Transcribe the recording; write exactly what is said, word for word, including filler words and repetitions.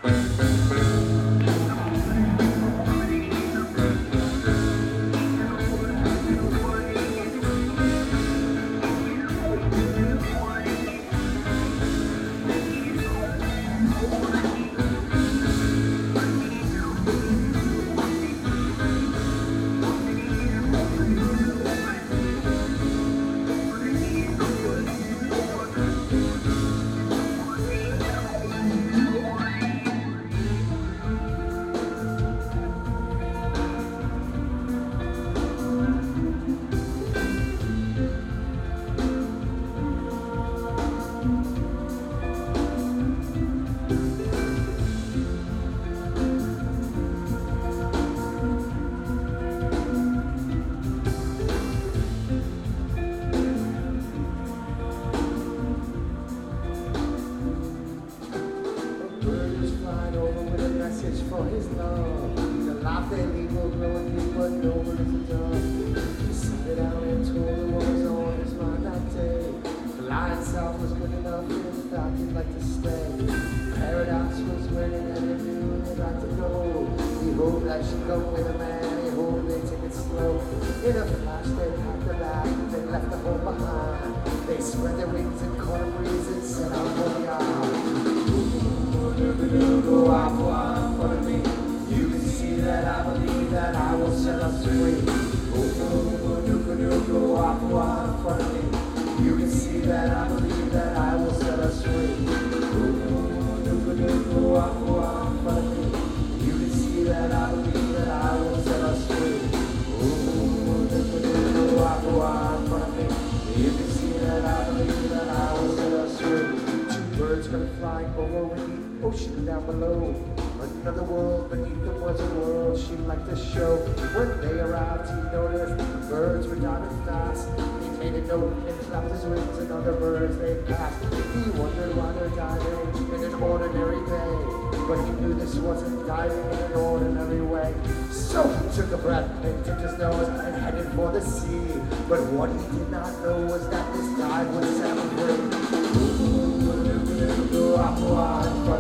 For his love, the life they lead will grow and deep, but no one is a dove. He sat it out and told her what was on his mind that day. The lion south was good enough, and in fact he'd like to stay. Paradise was waiting and he knew he'd like to go. He hoped that she'd go with a man, he hoped they'd take it slow. In a flash they packed the bag, they left the home behind. They spread their wings and caught a breeze and set out for the island. Go out for me. You can see that I believe that I will set us free. Go out for me. You can see that I believe that I will set us free. Go out for me. You can see that I believe that I will set us free. Go out for me. You can see that I believe that I will set us free. Two birds gonna fly over the ocean down below. Another world beneath them was a world she'd like to show. When they arrived, he noticed the birds were diving fast. He made a note and flapped his wings, and other birds they passed. He wondered why they're diving in an ordinary bay, but he knew this wasn't diving in an ordinary way. So he took a breath and tipped his nose and headed for the sea. But what he did not know was that this dive would set him free. Go out, go out.